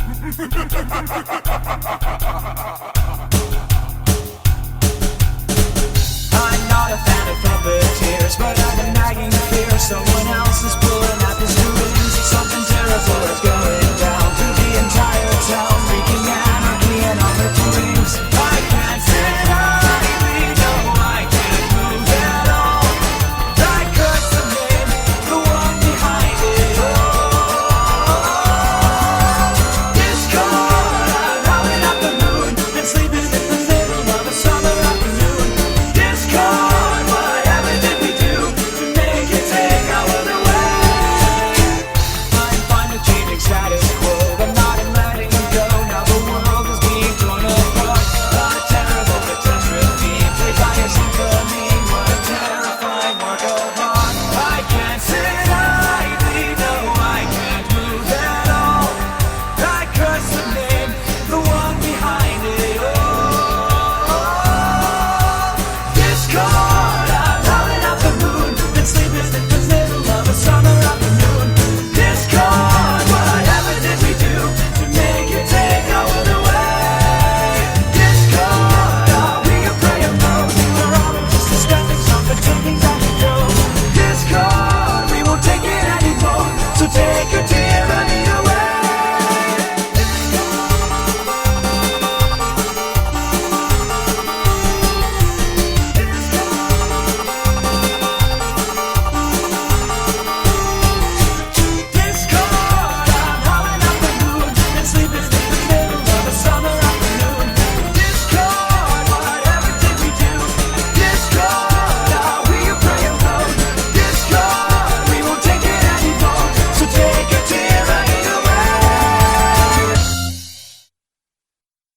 I'm not a fan of puppeteers, but I've been nagging fear someone else is pulling at the strings. Something terrible is going down to the